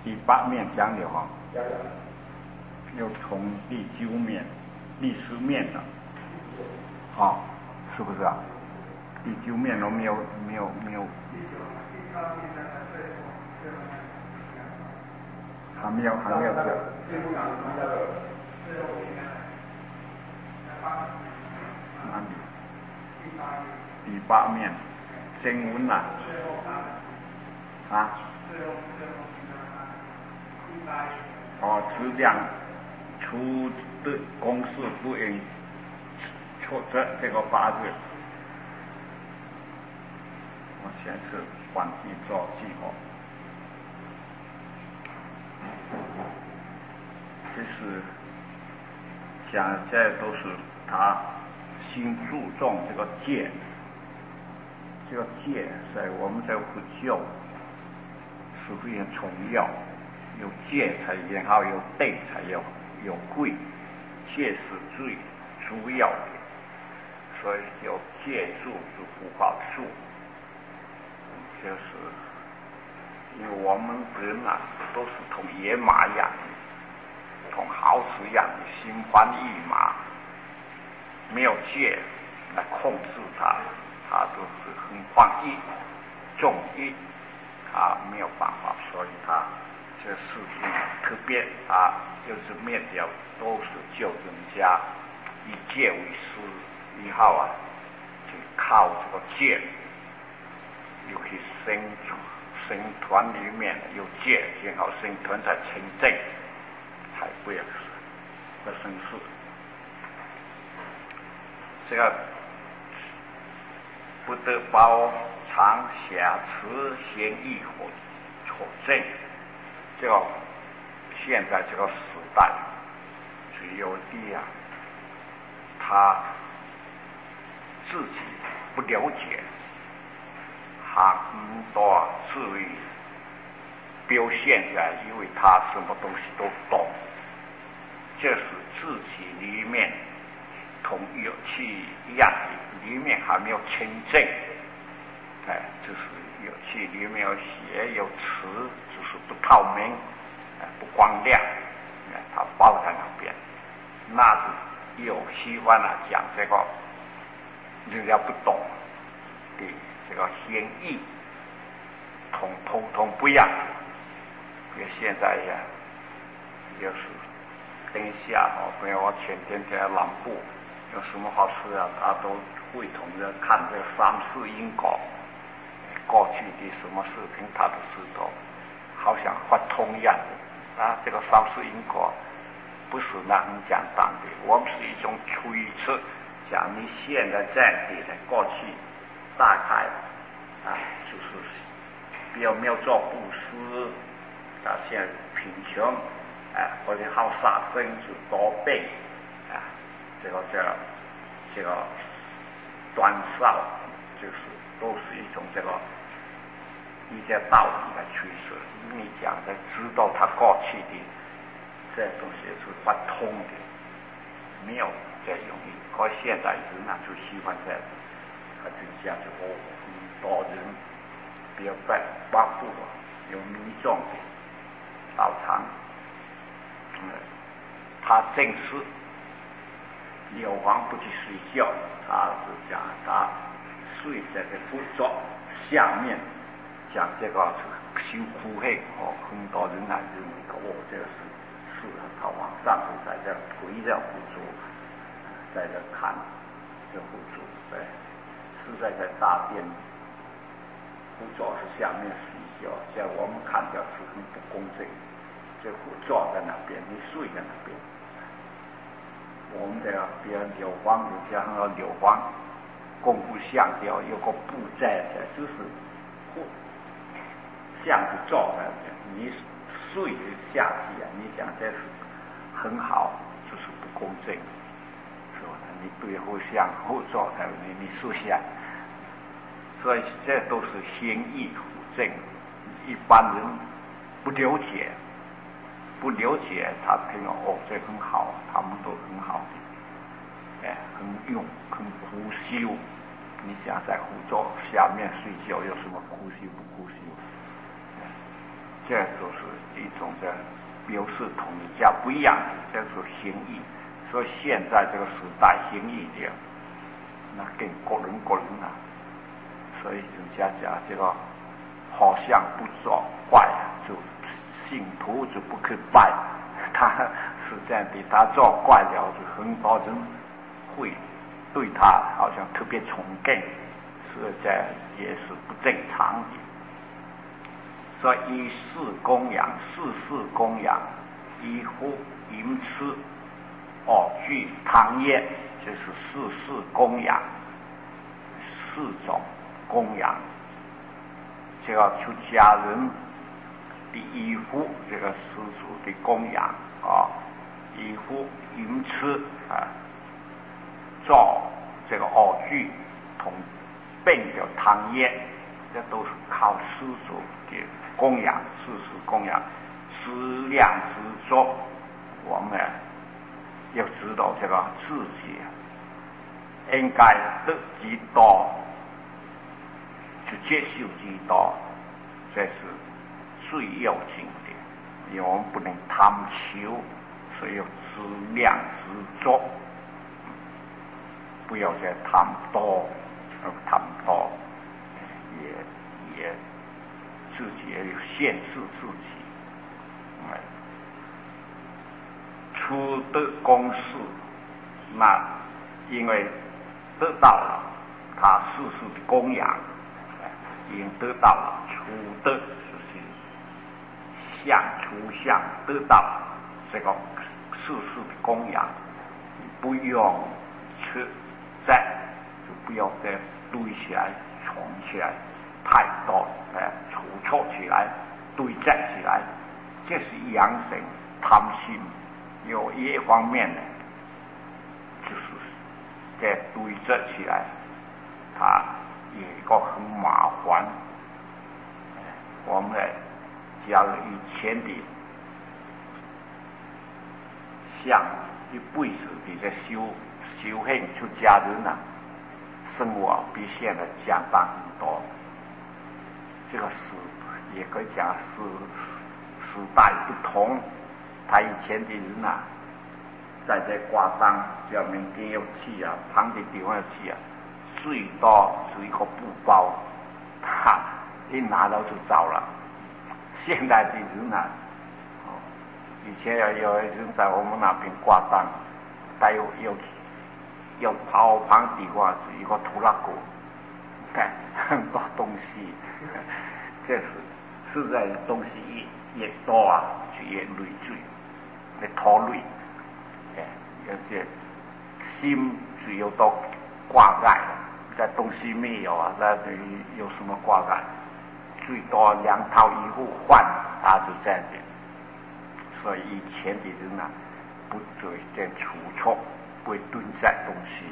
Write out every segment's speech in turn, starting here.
第8面讲了哈，又从第9面、第10面了，啊，是不是啊？第9面都没有。还没有讲。第8面，经文呐，质量出的公式不应错这个8字。我先是翻译做记号。其实讲这都是他新注重这个戒，这个戒在我们在佛教是非常重要，有戒才然后有对才有贵，戒是最主要的，所以有戒住是不好住，就是因为我们人啊都是同野马一样，同耗子一样心欢意马，没有戒来控制它，它都是很欢意重意，它没有办法，所以它这事情特别啊，就是灭掉都是救人家以戒为师，以后啊就靠这个戒，尤其僧团里面有戒，然后僧团才清正，才不要生事。这个不得包藏瑕疵嫌疑或正，这个现在这个时代只有的啊，他自己不了解，很多至于表现出来，因为他什么东西都懂，这是自己里面同有气一样，里面还没有清净，就是有气里面有血有磁，就是不透明，不光亮，它包在那边，那是有喜欢讲这个人家不懂的这个嫌疑，同普通不一样。因为现在呀，就是等一下朋友，我前天在南部有什么好事啊，他都会同着看这3世因果，过去的什么事情他都知道，好像发通一样的啊。这个3世因果不是那很简单的，我们是一种推测，讲你现在这样的过去大概就是比较没有做布施，现在贫穷，或者好杀生就多病，这个短少，就是都是一种这个一些道理的趋势。你讲的知道他过去的这东西是不通的，没有这容易。可现在人就喜欢这样，他这样就很多人比较包括有民众的道场，他正是硫磺不去睡觉，他是讲他睡在这佛座下面，讲这个修苦黑很多人来认为这个是他晚上是在这围着佛祖，在这看这佛祖，是在这大殿佛座是下面睡觉，在我们看到是很不公正。这佛坐在那边，你睡在那边。我们这个比如硫磺，就像硫磺功夫像雕有个布在这，就是像是坐在那边，你睡下去你讲这是很好，就是不公正，是吧？你对后像后坐在你睡下，所以这都是先意辅正，一般人不了解。他听了这很好，他们都很好的，很用，很苦修。你想在佛座下面睡觉有什么苦修不苦修？这都是一种的表示统一价不一样，这是心意。所以现在这个时代心意的，那更各人各人啊。所以人家讲这个好像不做怪，就信徒就不可拜。他是这样的，他做怪了，就很多人会对他好像特别崇敬，是这也是不正常的。所以以事供养，事供养，以呼迎吃，具汤液，就是事供养，4种供养。这个出家人的衣服，这个施主的供养啊，衣服迎吃啊，做这个具同并的汤液，这都是靠施主的供养，事供养，思量之作。我们要知道这个自己应该得几多，就接受几多，这是最要紧的。因为我们不能贪求，所以要知量知足，不要再贪多，也自己也有限制自己。初得公事，那因为得到了他世事的供养，已经得到了初得，就是初相得到这个世事的供养，不用吃债，就不要再堆起来、存起来太多，储蓄起来、堆债起来，这是养成贪心。有一方面呢，就是在堆积起来，它有一个很麻烦。我们假如以前的像一辈子的在修行出家人啊，生活比现在简单很多。这个也可以讲时代不同。他以前的人啊，在挂单，只要明天要去啊，旁的地方要去啊，最多是一个布包，他一拿到就走了。现在的人啊，以前有人在我们那边挂单，他要跑旁地方是一个拖拉机，看很多东西，这是实在东西越多啊，就越累赘。来拖累，而且心只有都挂碍，这东西没有啊，那有什么挂碍？最多2套衣服换，他就这样子。所以以前的人啊，不会这储蓄，不会囤积东西。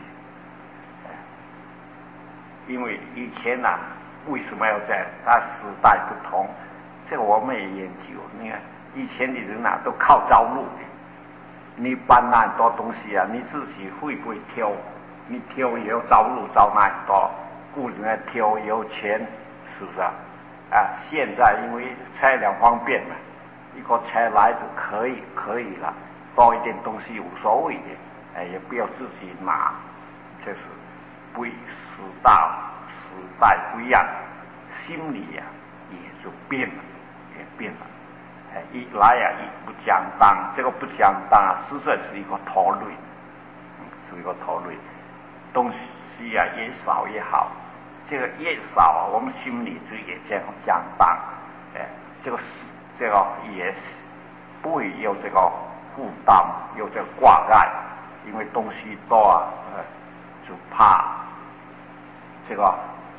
因为以前啊，为什么要这样？他时代不同，这个我们也研究。你看。以前的人啊，都靠着路的。你搬那很多东西啊，你自己会不会挑？你挑也要着路着那很多，雇人来挑也有钱，是不是啊？现在因为车辆方便嘛，一个车来就可以了，多一点东西无所谓的，也不要自己拿，这是不时代不一样，心理呀也就变了。一来啊，不讲当，这个不讲当啊，实在是一个拖累，是一个拖累。东西啊越少越好，这个越少啊，我们心里就也这样讲当，这个也不会有这个负担，有这个挂碍，因为东西多啊，就怕这个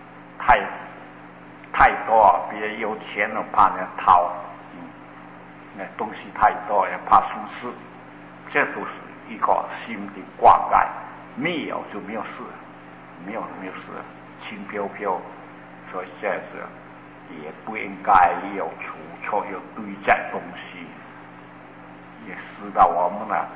太多啊，别人有钱了怕人家掏。东西太多也怕疏失，这都是一个心的挂碍。没有就没有事，没有事，轻飘飘。所以这是也不应该有储蓄，有堆积东西，也使到我们呢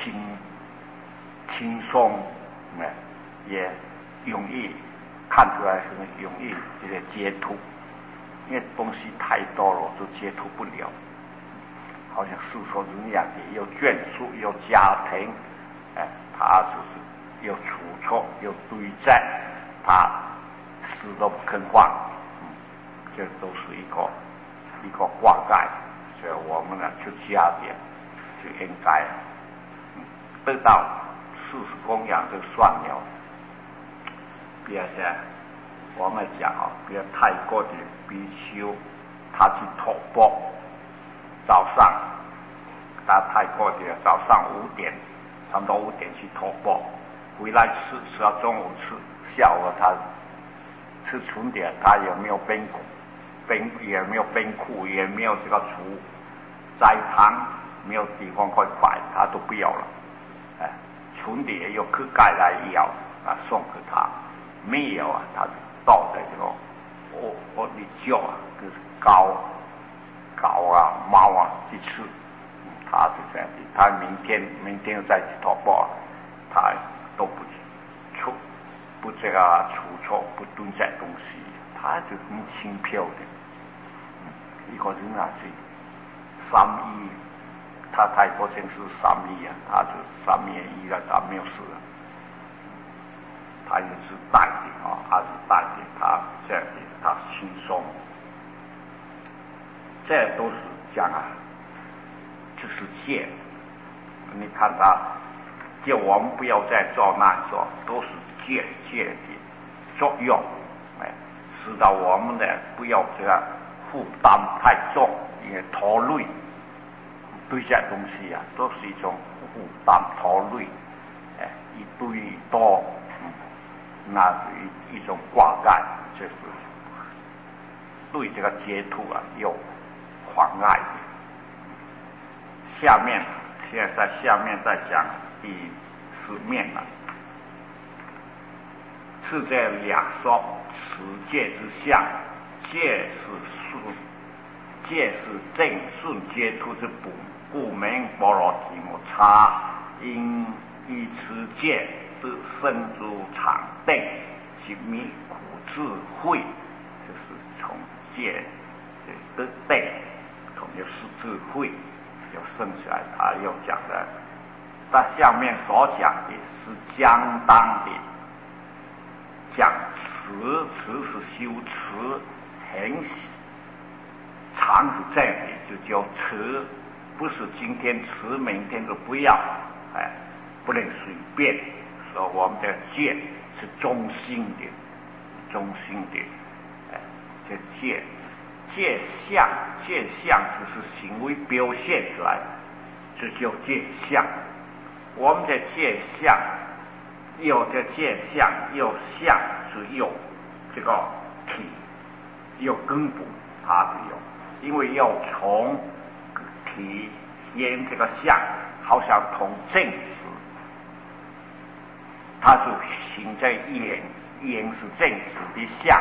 轻松，也容易看出来很容易这个截图，因为东西太多了，就截图不了。 好像世俗人一样的，有眷属，有家庭，他就是有处错，有对战，他死都不肯放，这都是一个挂盖，所以我们呢出家的就应该得到40供养就算了。比如说我们讲比如泰国的比丘，他去托钵，早上他泰国的早上5点，差不多5点去托钵，回来吃到中午吃，下午他吃纯点，他也没有冰也没有冰库，也没有这个厨斋堂，没有地方可以摆，他都不要了。纯的也有乞丐来要送给他，没有他就倒在这个我的脚就是狗猫去吃，他是这样的。他明天再去托钵，他都不这个出错，不蹲这东西，他就很轻飘的。一个人是3亿，他泰国真是3亿他就3面1了，他没有事了。他也是带的他是带的，他这样的他轻松。这都是讲就是戒。你看他叫我们不要再做那做，都是戒的作用，使到我们呢不要这个负担太重，也拖累。对这东西都是一种负担拖累，一堆多，那是一种挂盖，就是对这个截图有妨碍。现在下面再讲第10面了。是这样说，持戒之相，戒是正顺截图之本，故名般若提摩叉。因依持戒得生诸常定，其迷苦智慧，就是从戒得定，同又是智慧，又生起来。他又讲的，他下面所讲的是相当的。讲持是修持，很长是这样的，就叫持，不是今天持明天就不要，不能随便。所以我们的戒是中心的，这戒相就是行为表现出来，这叫戒相。我们的戒相。有这戒相，有相是有这个体，有根本，它是有，因为要从体验这个相，好像同正子，它是行在眼是正子的相，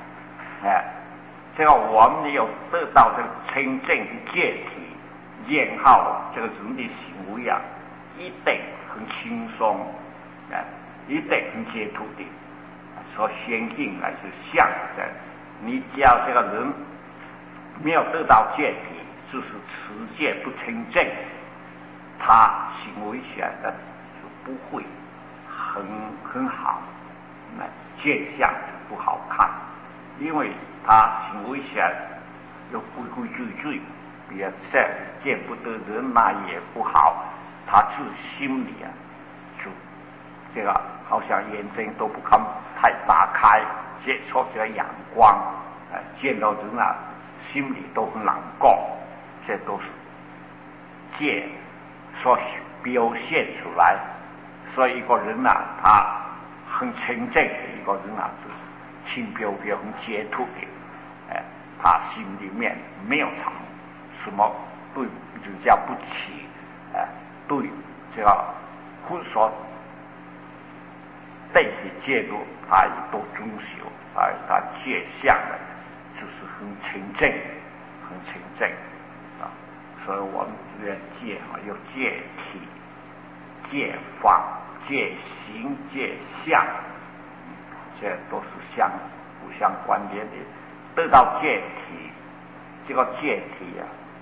这个我们要得到这个清正的戒体，然后这个人的行为一定很轻松，一定很解脱的，所相应来是相的。你只要这个人没有得到戒体，就是持戒不清正，他行为起来的就不会很好，戒相就不好看，因为他行为起来又规矩，比如说见不得人那也不好，他自心里就这个好像眼睛都不敢太打开，接触这个阳光，见到人心里都很难过，这都是戒所表现出来。所以一个人他很清正的一个人是轻飘飘很解脱的，他心里面没有什么对人家不起，对这个婚所对的戒律，他也都遵守，他戒相的，就是很清正所以我们这个戒有戒体、戒法、戒行、戒相，这都是互相关联的。得到戒体，这个戒体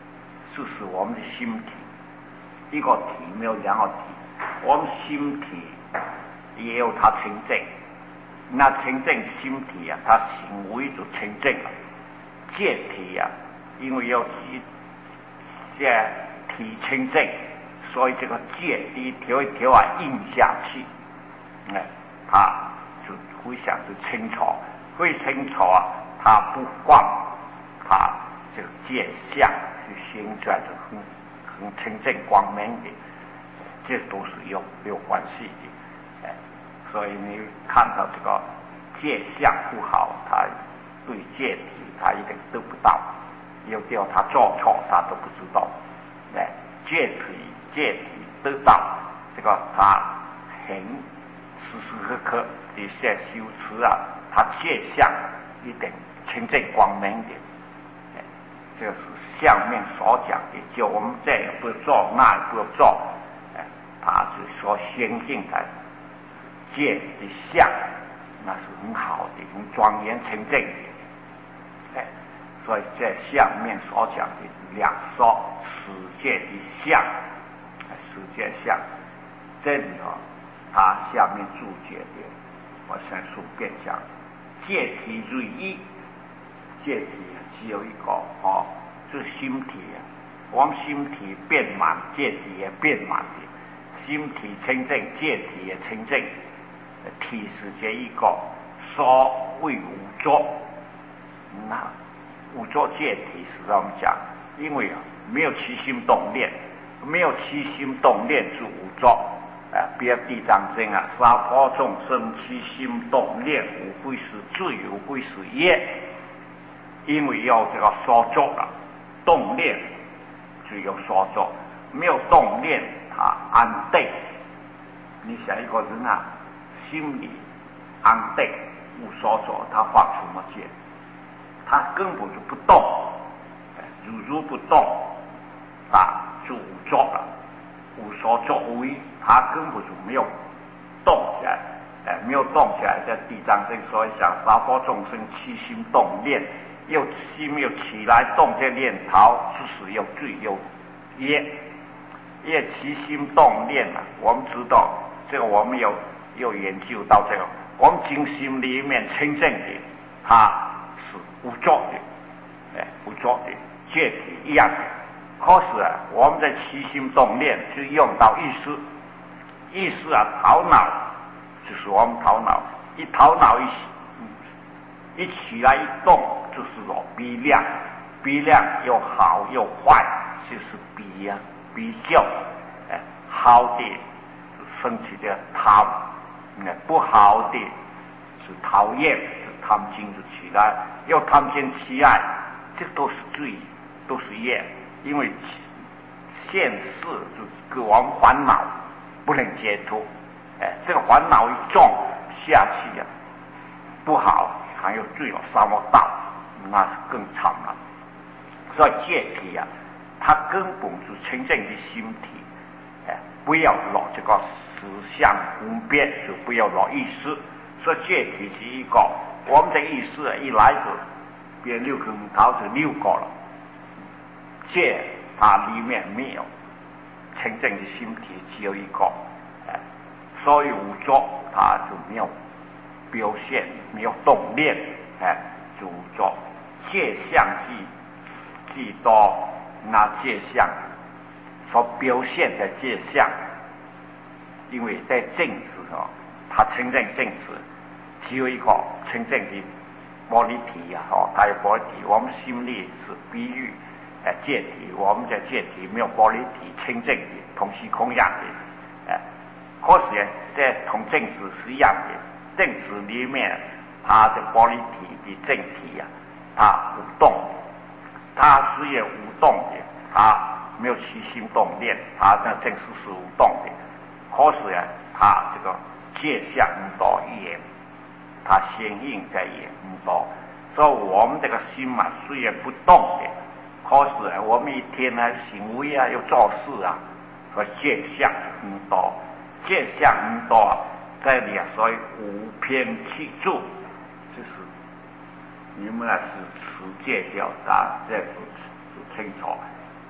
就是我们的心体，一个体没有两个体，我们心体也有它清净，那清净心体啊，它行为就清净了。戒体啊，因为要这体清净，所以这个戒一条一条啊印下去，它就非常之清楚，会清楚啊，它不放，它这个戒相就形出来就很清净光明的，这都是有关系的。所以你看到这个戒相不好，他对戒体他一定得不到，有掉他做错他都不知道。戒体得到这个他很时时刻刻的在修持啊，他戒相一定清净光明的。这是相面所讲的，就我们这也不做，那也不做，他就所相信的戒的相，那是很好的，很庄严清净的。所以在相面所讲的两说世界的相，世界相，这里他下面注解的，我先顺便讲，戒体如一，戒体只有一个就是心体啊，我们心体变满，戒体也变满的，心体清净，戒体也清净，体是这一个，所谓无作，那无作戒体是我们讲，因为没有起心动念，没有起心动念就无作。比如地藏经啊，杀破众生起心动念，无非是罪，无非是业，因为有这个所作了，动念就有所作，没有动念他安定。你想一个人啊，心里安定无所作，他放什么戒？他根本就不动，如不动就无作了，无所作为，他根本就没有动起来，没有动起来。在地藏经所以想杀破众生起心动念，又心没有起来动这念头，就是有罪有业。业起心动念啊，我们知道这个，我们有研究到这个，我们精心里面清净的，它是无作的，无作的戒体一样的。可是我们在起心动念就用到意识，意识头脑就是我们头脑，头脑一起来一动，就是说比量有好有坏，就是比较，好的升起的贪，不好的是讨厌，就贪心就起来，又贪心起来，这都是罪，都是业。因为现世就给我们烦恼不能解脱，这个烦恼一重下去不好，还有罪了杀我道，那是更惨了。所以戒体它根本是清净的心体，不要落这个思想分别，就不要落意识。所以戒体是一个，我们的意识一来就变6根头就6个了。戒它里面没有清净的心体，只有一个，所以无作，它就没有表现，没有动念，就无作。戒相既多，那戒相所表现的戒相，因为在正知它清净正知只有一个清净的玻璃体它有玻璃体，我们心里是比喻戒体，我们的戒体没有玻璃体清净的，同虚空一样的，可是在同正知是一样的，正知里面它的玻璃体的正体它无动，它虽然无动的，它没有起心动念，它的正知是无动的，可是它这个戒相很多也，它显应在也很多，所以我们这个心虽然不动的，可是我们一天行为又做事所以戒相很多，戒相很多，这里所以无偏起住，就是你们是持戒掉这就清楚。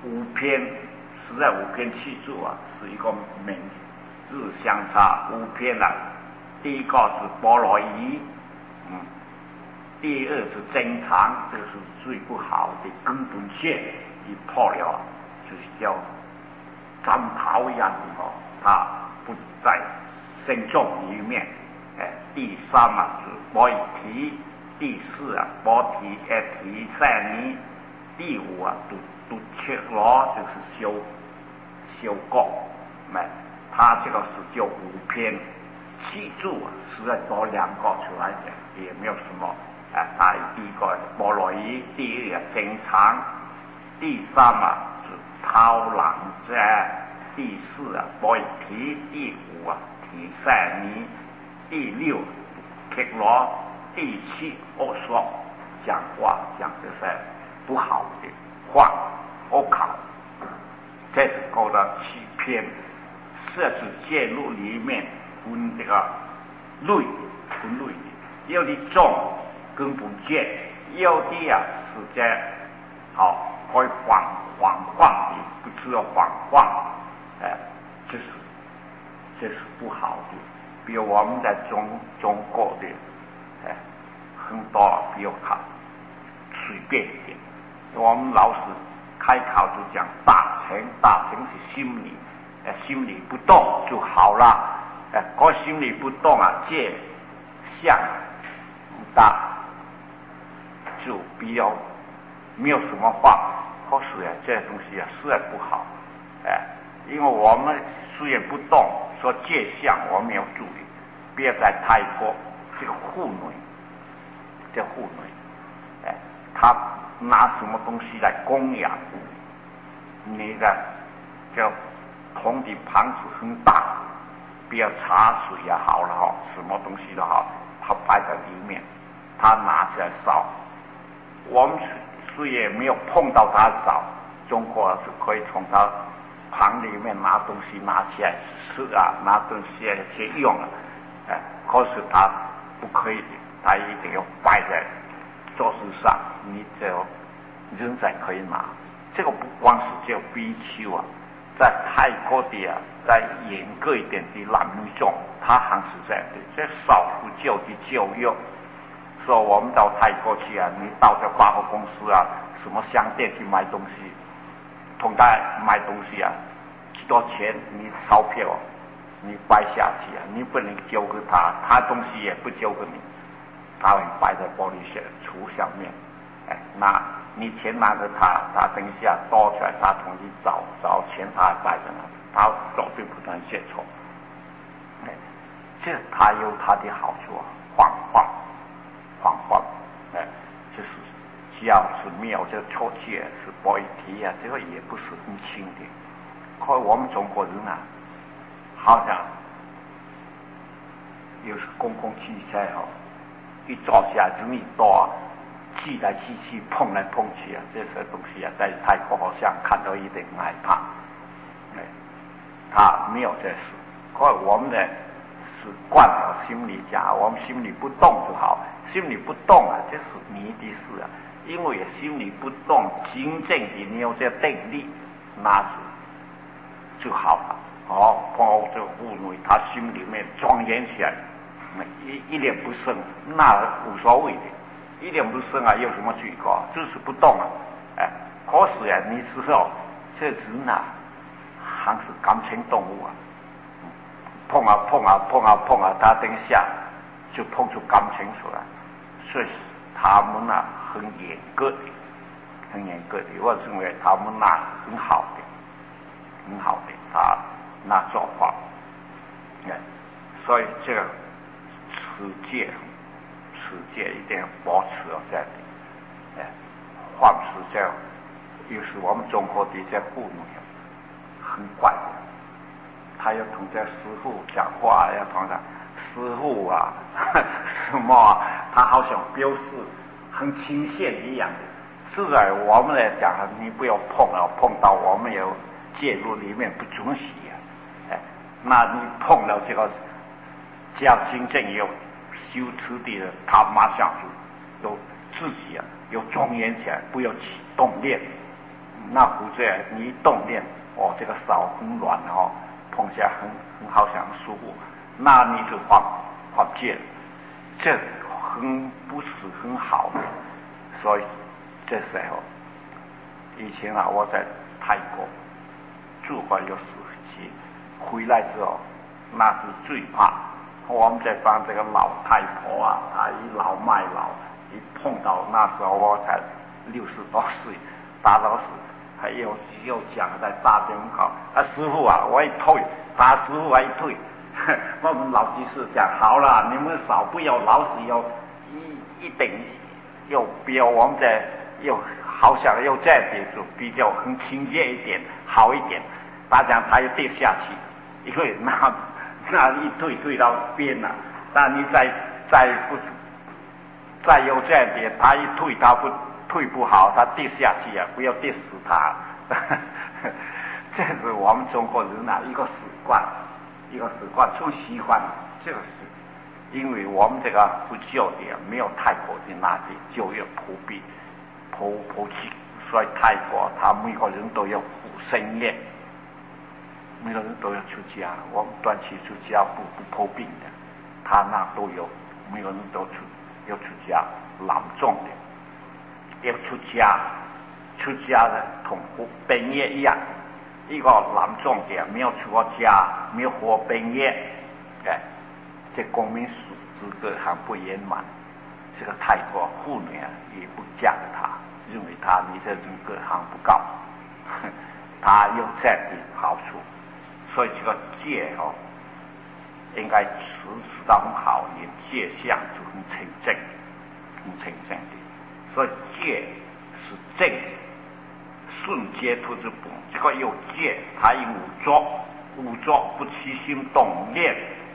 五篇，实在五篇七注啊，是一个名字相差。五篇啊，第一个是菠萝夷，第二是正常，这是最不好的根本线一破了，就是叫张桃一样的它不在身中里面。第三啊是波以提，第四啊波提提善尼，第五啊都切罗，就是修过，他这个是叫五篇七注啊，实在多两个出来的，也没有什么。第一个菠萝夷，第二个正常，第三啊是涛浪在，第四啊波以提，第五啊提善尼，第六切罗，第七恶说，讲话讲这些不好的话恶考，这是勾了七篇，设置介入里面分这个类分类的，有的重根本见，有的是在可以缓的，不知道缓，这是不好的。比如我们在中国的很多比较随便一点，我们老师开考就讲大成是心里不动就好了，个心里不动借相不大，就比较没有什么话。可是这东西实在不好，因为我们虽然不动，说借相我们要注意，不要在泰国这个妇女，他拿什么东西来供养你的，叫铜的盘子很大，比如茶水也好了什么东西都好，他摆在里面，他拿起来烧。我们虽然没有碰到他烧，中国是可以从他盘里面拿东西拿起来吃拿东西去用可是他不可以的，他一定要摆在桌子上，你只有人才可以拿。这个不光是叫比丘在泰国的在严格一点的男女中，他还是这样的，这少数教的教育。说我们到泰国去你到这百货公司什么商店去买东西，同他买东西几多钱，你钞票你摆下去你不能交给他，他东西也不交给你，他会摆在玻璃橱上面，那你钱拿给他，他等一下多出来，他同意找钱，他还摆在那里，他绝对不能写错。这他有他的好处晃，就是只要是没有这错觉是波一提这个也不是很轻的。可我们中国人好像有时公共汽车一坐下人一多挤来挤去碰来碰去这些东西在泰国好像看到一点害怕，他没有这事。可我们呢是惯了心里讲，我们心里不动就好，心里不动这是你的事因为心里不动，真正的你有这定力，那是就好了。碰到这个妇女，她心里面庄严起来，一脸不生，那无所谓的，一脸不生有什么罪过？就是不动可是你知道这人还是感情动物碰他等一下就碰出感情出来，所以他们很严格的，我认为他们很好的，他那做法，所以这个持戒一定要保持这样的，凡是这样，又是我们中国的这妇女很怪的。他要同这师父讲话，要同他师父什么他好像表示很亲切一样的。是在我们来讲你不要碰到我们有介入里面不准许那你碰到这个只要真正有修持的人，他马上就有自己有庄严起来，不要动念， 那或者你一动念，哦，这个手很软哦，碰起来很好像很舒服，那你就放戒，这很不是很好的。所以这时候，以前啊，我在泰国住过有10期，回来之后，那是最怕。我们在帮这个老太婆啊，她倚老卖老，一碰到那时候我才60多岁，大老师还又讲在大厅口，师傅啊，我一退，他师傅还一退，我们老居士讲好了，你们少不要老是要一定又比我们这又好像又这样就比较很亲切一点，好一点。他讲他又跌下去，因为那一退到边了，但你再有这样点，他一退他退不好，他跌下去啊，不要跌死他。这是我们中国人啊一个习惯，从习惯这个是，因为我们这个不教的没有泰国的那些教育普及，所以泰国他每个人都要护身业。每个人都要出家，我们短期出家不破病的，他那都有，每个人都要出家，朗重的要出家，出家的同本业一样，一个朗重的没有出过家，没有活本业，这公民资格还不圆满，这个泰国妇女啊也不嫁给他，认为你这人格还不高，他有这样的好处。所以这个戒应该持到很好，连戒相就很清正的。所以戒是正，顺戒脱之本。这个有戒，它有五作不起心动念，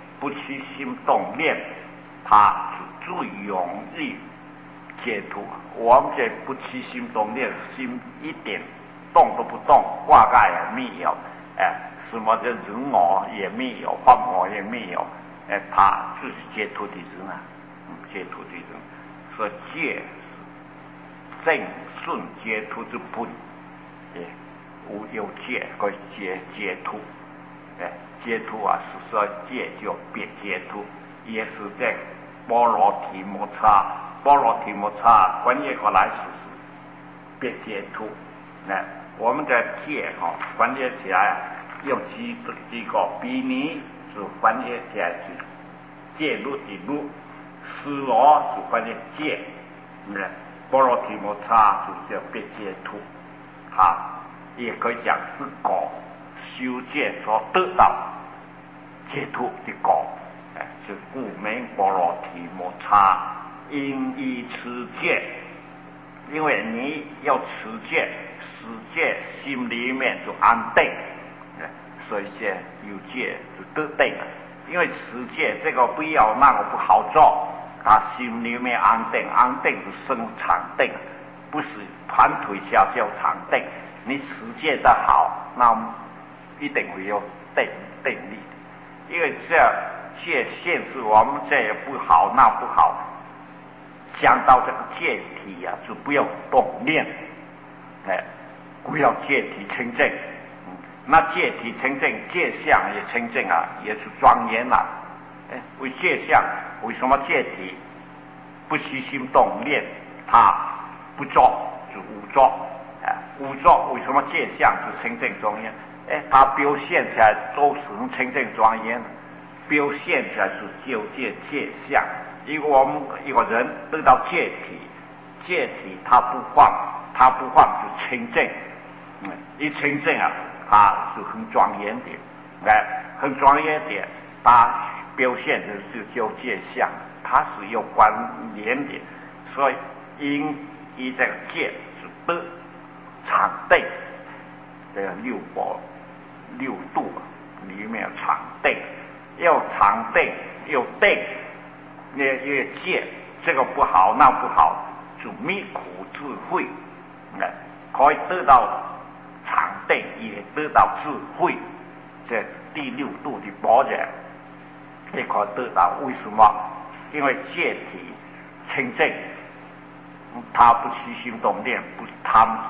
它就最容易解脱。我们这不起心动念，心一点动都不动，挂盖也没有，什么的人我也没有，法我也没有，他就是解脱的人啊，解脱的人。所以戒是正顺解脱之本，有戒可以解脱，解脱啊是说戒就别解脱，也是在波罗提摩擦关键过来是别解脱。我们的戒关键起来有几个比拟就关键起来是戒律的律，思罗就关键戒，波罗提摩擦就叫别解脱，也可以讲是果修戒所得到解脱的果，是故名波罗提摩擦。因依持戒，因为你要持戒，持戒心里面就安定，所以戒有戒就得定了。因为持戒这个不要那个不好做，他心里面安定就生常定，不是盘腿下叫常定。你持戒的好，那一定会有定力的。因为这戒限制我们这也不好那不好，讲到这个戒体啊，就不要动念，不要戒体清净。那戒体清净，戒相也清净啊，也是庄严啊。为戒相，为什么戒体不起心动念？他不做就无作，无作为什么戒相就清净庄严？他表现起来都是很清净庄严，表现起来是就戒相。如果我们一个人得到戒体他不放就清净，一清净啊，他就很庄严的，很庄严的，他表现的就叫戒相，它是有关联的，所以因这个戒是得常定，这个六度里面有常定，要常定又定。越戒这个不好那不好，就灭苦智慧，可以得到常定，也得到智慧。这第六度的般若也可以得到。为什么？因为戒体清净，他不起心动念，不贪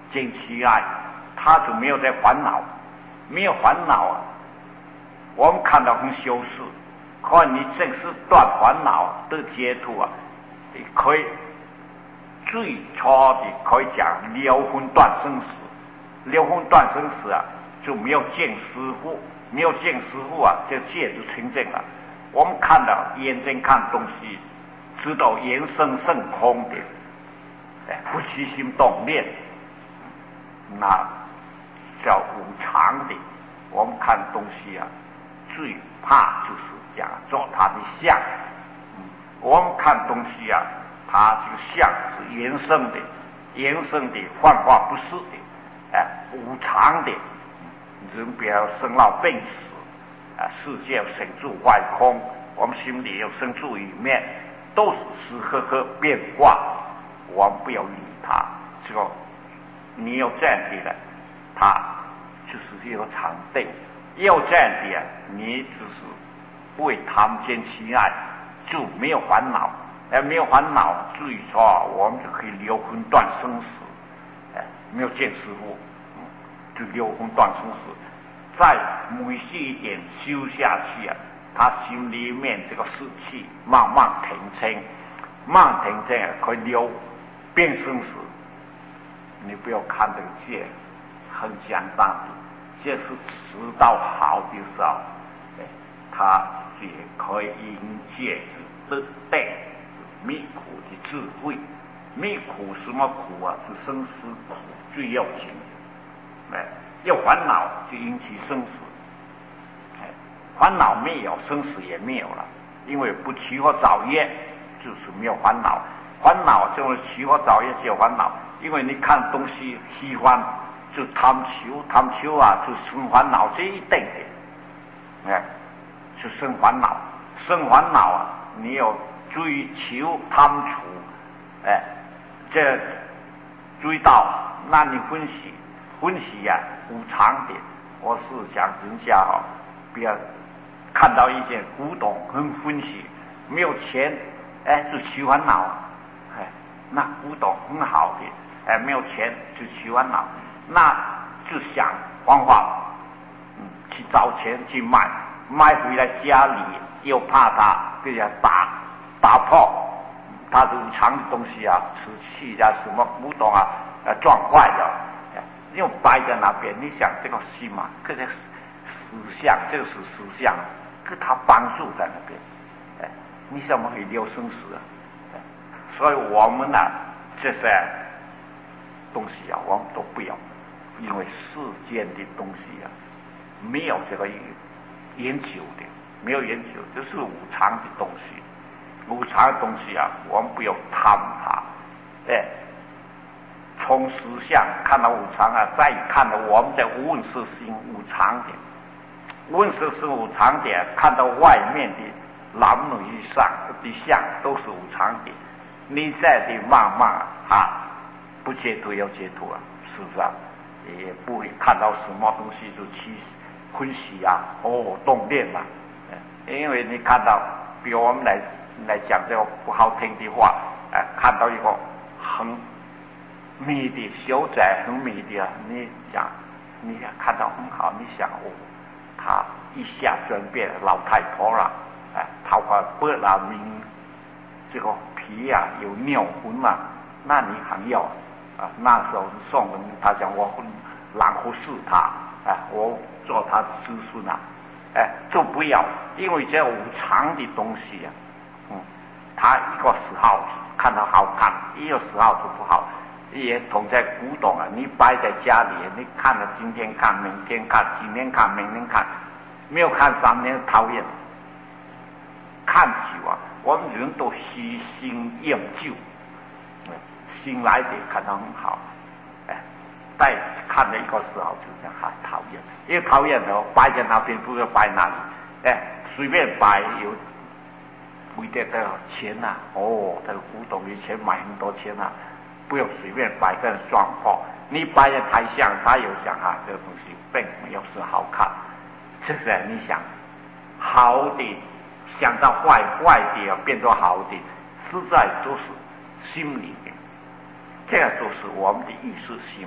见其爱，他就没有在烦恼，没有烦恼啊。我们看到很羞耻，可你正是断烦恼的解脱啊，你可以最初的可以讲了分断生死，了分断生死啊，就没有见师傅，没有见师傅啊，这戒就清净了。我们看到眼睛看东西，知道缘生胜空的，不起心动念，那叫无常的。我们看东西啊，最怕就是讲做它的相。我们看东西啊，它这个相是缘生的，缘生的幻化不是的，无常的。人不要生老病死，世界生住坏空，我们心里有生住一面，都是时刻刻变化，我们不要理它。这个你有这样的，它就是一个常定；有这样的，你就是为贪见其爱，就没有烦恼。没有烦恼，至于说我们就可以了分断生死。没有见师傅，就了分断生死。再每细一点修下去啊，他心里面这个士气慢慢平静，慢慢平静可以了变生死。你不要看这个戒很简单的，这是知道好的时候，他也可以迎接得对灭苦的智慧。灭苦什么苦啊？是生死苦最要紧的。要烦恼就引起生死，烦恼没有，生死也没有了。因为不起火造业，就是没有烦恼。烦恼就是起火造业就有烦恼。因为你看东西喜欢，就贪求，贪求啊，就生烦恼，这一定的，就生烦恼。生烦恼啊，你要追求贪处，这追到，那你欢喜呀，无常的。我是想人家不要看到一件古董很欢喜，没有钱，就起烦恼。那古董很好的，没有钱就起烦恼，那就想方法，去找钱去买回来家里，又怕它被人家打破，它是无常的东西啊，瓷器啊，什么古董啊，撞坏了，又摆在那边。你想这个心嘛，这个实相，这个是实相，给他帮助在那边，你怎么会留生死啊？所以我们呢，这些东西啊，我们都不要，因为世间的东西啊，没有这个研究的，没有研究，就是无常的东西。无常的东西啊，我们不要贪它。从实相看到无常啊，再看到我们的无问事心无常的，无问事是无常的，看到外面的男女上的相都是无常的。你在的慢慢不解脱要解脱啊，是不是啊？也不会看到什么东西就起欢喜啊，动念啊。因为你看到，比如我们来讲这个不好听的话，看到一个很美的小仔，很美的，你看到很好，你想他一下转变老太婆了，头发白了明，这个皮啊有尿痕啊，那你还要那时候是送人，他讲我然后是他，我做他的子孙啊，就不要，因为这无常的东西啊，他一个时候看到好看，一个时候就不好。也同在古董啊，你摆在家里，你看了今天看，明天看，今天看，明天看，没有看3年讨厌。看久啊，我们人都喜新厌旧，新来的看到很好，再看了一个时候就这样讨厌，因为讨厌的摆在那边不知道摆哪里，随便摆有不一定得钱啊，这个古董以前买很多钱啊。不要随便摆个撞破，你摆的太像，他又想这个东西并没有是好看。这是你想好的想到坏的变作好的，实在都是心里面，这个都是我们的意识心。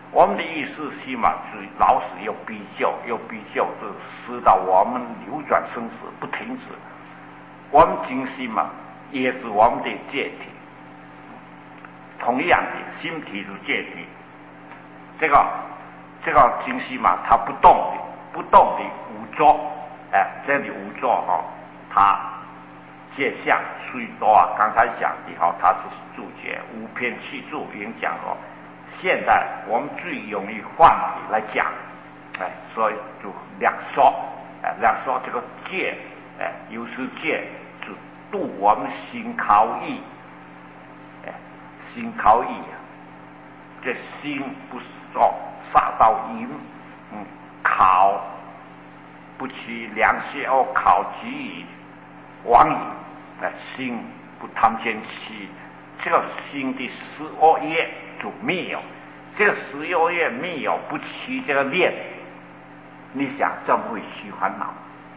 我们的意识心嘛，是老是有比较，就使到我们流转生死不停止。我们精心嘛，也是我们的解体，同样的，心体是解体。这个精心嘛，它不动的无作，这里无作它界相虽多啊，刚才讲的它是注解无偏气注已经讲过。现在我们最容易换体来讲，所以就两说，这个戒，有时戒就度我们心考意，心考意这心不是说杀到淫，考不起良血考己以亡矣，心不贪奸欺，这个心的12业就没有，这个12业没有不起这个念，你想怎么会起烦恼？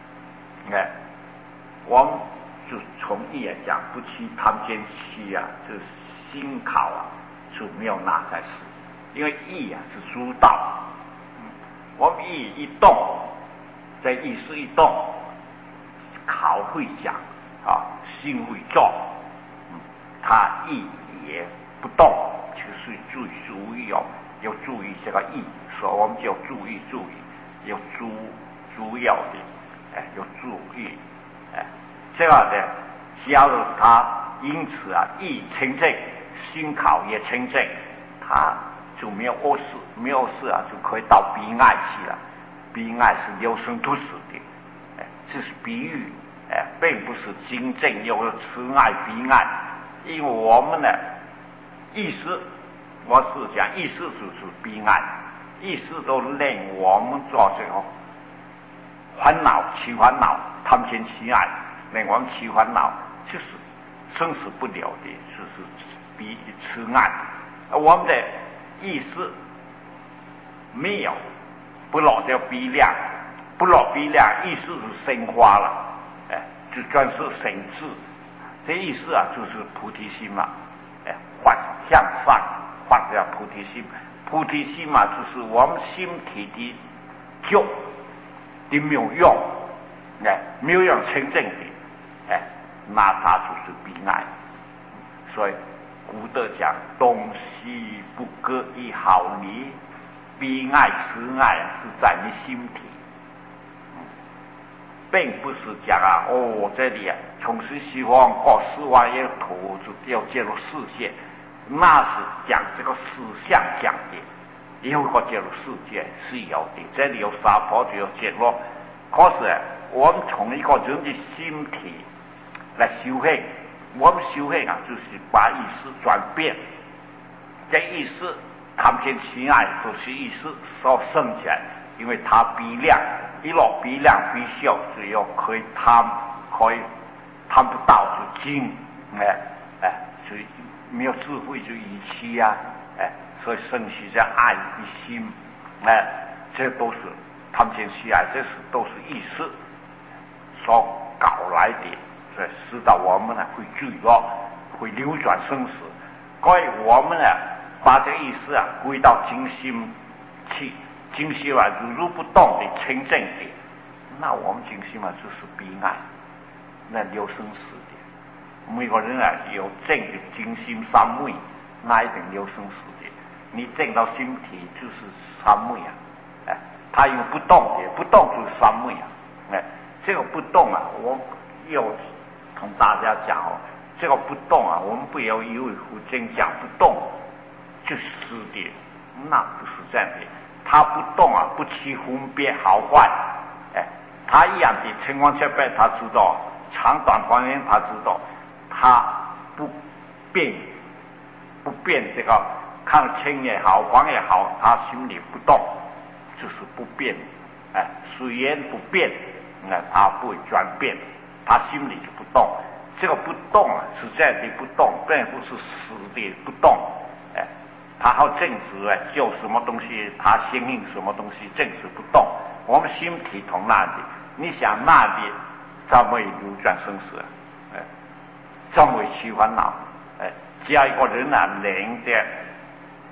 我们就从义来讲，不起贪奸欺这心考就没有拿在事，因为义是主导，我们义一动，在意识一动，考会讲心会做，他意也不动，就是注意要注意这个意，所以我们就注意，要主要的要注意，这样的，假如他因此意清净，心考也清净，他就没有恶事，就可以到彼岸去了。彼岸是流生不死的，这是比喻，并不是真正有慈爱彼岸，因为我们的意识，我是讲意识就是彼岸，意识都令我们做这个烦恼、起烦恼、贪嗔痴爱，令我们起烦恼，就是生死不了的，就是比痴爱。我们的意识没有不落掉鼻梁，意识是升华了，就专是神智，这意思就是菩提心嘛，向上发掉菩提心，菩提心嘛，就是我们心体的觉的妙用，妙用清净的，那它就是彼岸。所以古德讲东西不各一毫厘，彼岸慈爱是在你心体，并不是讲这里从事西方过4万year图就要进入世界，那是讲这个思想讲的，以后进入世界是有的，这里有娑婆就有进入。可是我们从一个人的心体来修行，我们修行就是把意识转变，这意识贪嗔痴爱都是意识所生起来，因为它比量一落比量比小，只有可以贪不到就精，所以没有智慧就遗弃所以生起这爱的心，这都是贪嗔痴爱，这都是意识所搞来的，所以使到我们会坠落，会流转生死。所以我们把这个意识归到精心去，精心如如不动的清净的，那我们精心就是彼岸，那流生死的。每个人有正的精心三昧，那一定流生死的。你正到心体就是三昧它有不动的，不动就是三昧这个不动我又同大家讲这个不动我们不要以为佛经讲不动就是死的，那不是这样的。它不动不起分别好坏，它一样的情况下边他知道长短方面他知道，他不变这个看清也好黄也好，他心里不动，就是不变，虽然不变，他不会转变，他心里就不动。这个不动是这样的不动，并不是死的不动，他好正直就什么东西他相应什么东西，正直不动。我们心体同那里，你想那里怎么流转生死怎么起烦恼只要一个人灵的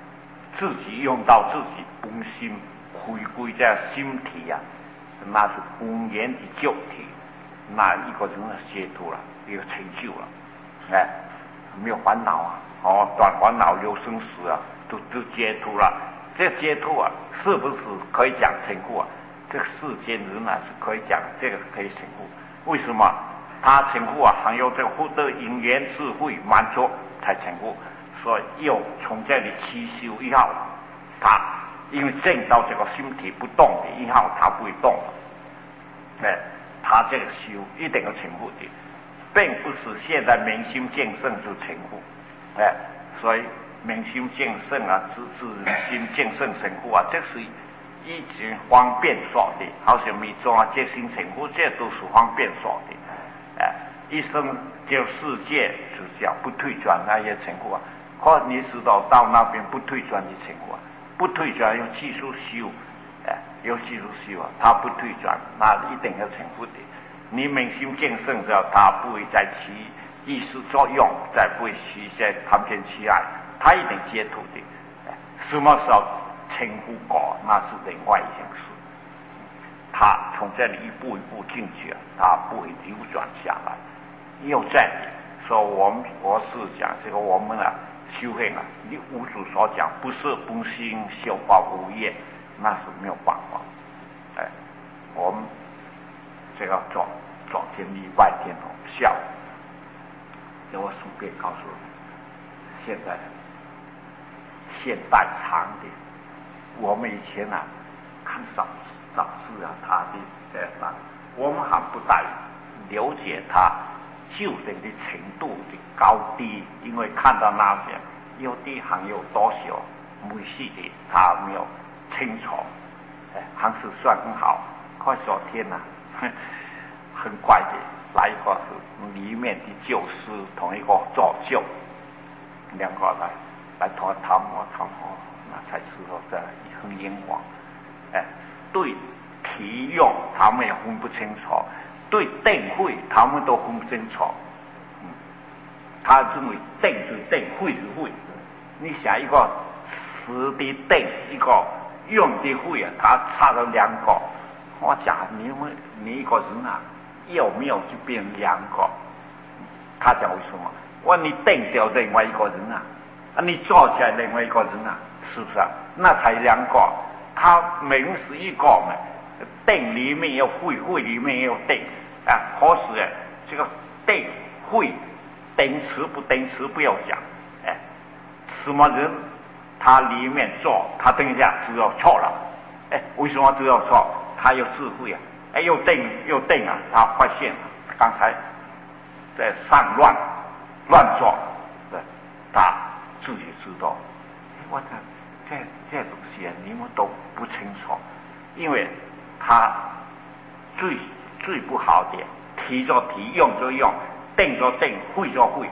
自己用到自己本心，回归在心体啊，那是本源的旧体，那一个人解脱了，一个成就了，哎，没有烦恼啊，断烦恼有生死啊，都解脱了。这解脱啊，是不是可以讲成佛啊？这个世间人啊是可以讲这个可以成佛。为什么？他成佛啊，还有这个福德因缘智慧满足才成佛。所以又从这里起修以后，他因为证到这个心体不动的以后，他不会动了。哎，他这个修一定要成佛的，并不是现在明心见性就成佛。哎，所以明心见性啊，自心见性成佛啊，这是一直方便说的，好像密宗啊，见心成佛，这都是方便说的。哎，一生就世界就叫不退转，那也成佛啊。可你知道到那边不退转的成佛啊，不退转用技术修，哎，有技术修啊，他不退转，那一定要成佛的。你明心见性之后，他不会再起意识作用，再不会起一些贪嗔痴爱，他一定解脱的。什么时候成佛果，那是另外一件事。他从这里一步一步进去，他不会流转下来。又这样，所以我是讲这个我们啊修行啊，你无主所讲，不是本心修法无业，那是没有办法。哎，我们这个昨天礼拜天下午，我顺便告诉你，现在现代长的，我们以前啊看杂志啊，他的这样，我们还不大了解他究竟的程度的高低，因为看到那些有的还有多少没戏的，他没有清楚，还是算很好。快昨天啊，很快的来一个是里面的教师同一个作旧，两个来谈那才知道这很眼光。对题用他们也分不清楚，对定会他们都分不清楚。他认为定就定，会就会。你想一个词的定，一个用的会啊，他差了两个。我讲你一个人啊，有没有就变两个？他讲为什么？我你定掉另外一个人啊，你做起来另外一个人啊，是不是啊？那才两个。他明是一个嘛，定里面有会，会里面也有定啊。可是这个定会定词不定词不要讲，什么人他里面做，他等一下知道错了，为什么知道错？他有智慧啊，又定啊，他发现刚才在上乱做，他自己知道，我看。这东西啊，你们都不清楚，因为他最不好的，提就提，用就用，定就定，会就会。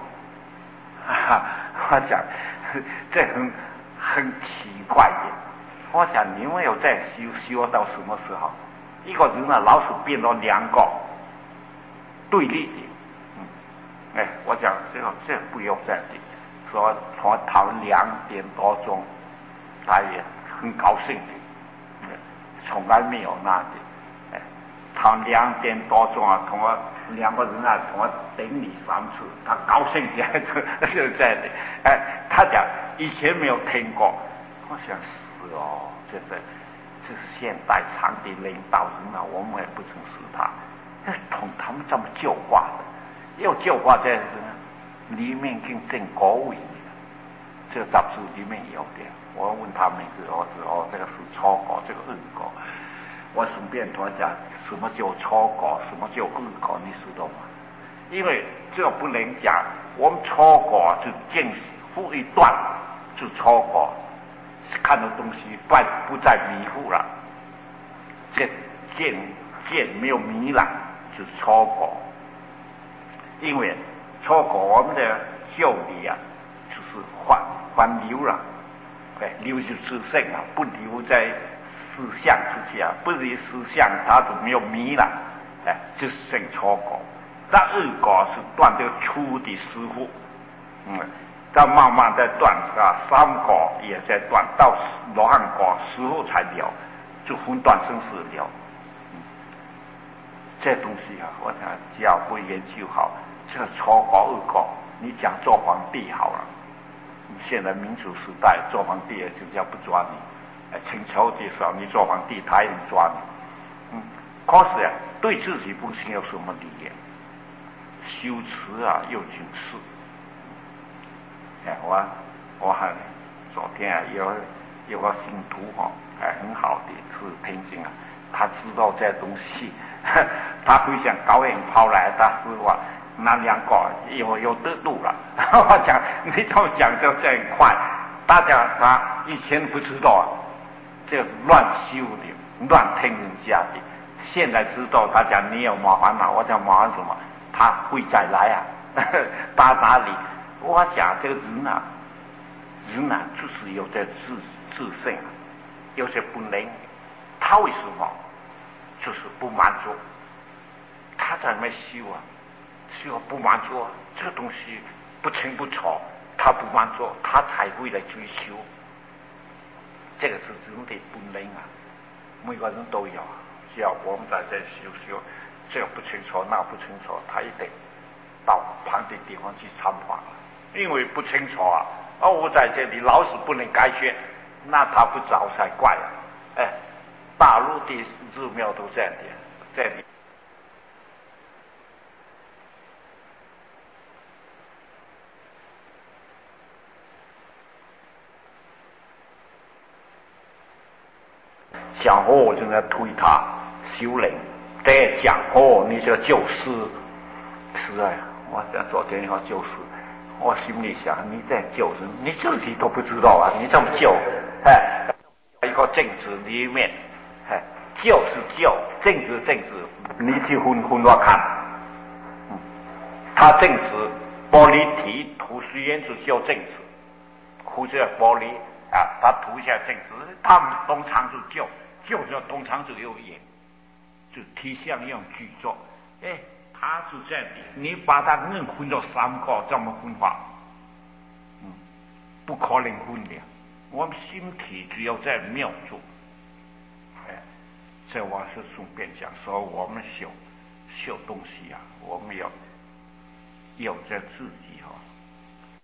我想这很奇怪的。我想你们有在修到什么时候？一个人啊，老是变到两个对立的。我讲这不要这样的。说从讨论2点多钟。他也很高兴的，从来没有那的。他2点多钟啊，同我2个人啊，同我等你3次，他高兴起来就这样的。他讲以前没有听过，我想是哦，这现代长的领导人啊，我们也不曾识他，同他们这么旧化的，又旧化这样子，里面跟正国位。这个杂志里面有的，我问他名字，这个是初果，这个恶果。我顺便跟他讲，什么叫初果，什么叫恶果，你知道吗？因为这个不能讲，我们初果就见复一段，就初果，看到东西不再迷糊了，见没有迷了，就是初果。因为初果我们的教理啊，就是还流了，流就自性啊，不留在思想之下，不离思想，它就没有迷了，就是成初果。那恶果是断这个初的师傅， 再慢慢在断三果也在断，到罗汉果时候才了，就分段生死了。这东西啊，我想只要不研究好，这个初果二果，你讲做皇帝好了。现在民主时代做皇帝就叫不抓你，清朝的时候你做皇帝他也能抓你。可是啊，对自己本身有什么利益？修持啊，又警示。我还昨天啊有个信徒很好的是天津啊，他知道这东西，他会想高远跑来，他是我那两个有得度了。我讲你这么讲就这样快，大家他以前不知道啊，这乱修的，乱听人家的，现在知道大家你有麻烦了，我讲麻烦什么？他会再来啊，到哪里？我想这个人啊，就是有这自性，有些不能，他为什么？就是不满足，他在那修啊，修不满足，这个东西不清不楚，他不满足，他才会来追求。这个是人的本能啊，每个人都有。只要我们在这修，这个不清楚，那不清楚，他一定到旁的地方去参访了。因为不清楚啊，我在这里老是不能改学，那他不找才怪啊！大陆的寺庙都这样的，这里。讲我就在推他修灵，再讲你就救世，是啊，我昨天要救世。我心里想，你在救人，你自己都不知道啊！你这么救，一个政治里面，救是救，政治，你去分我看，他政治玻璃体涂虽然是救政治，涂这玻璃啊，他涂一下政治，他们东厂是救着东厂就有演，就体相用举作，他是这样的，你把他硬分到三个，怎么分法？不可能分的。我们心体只有在妙住，这我是顺便讲说，我们修东西啊，我们要有着自己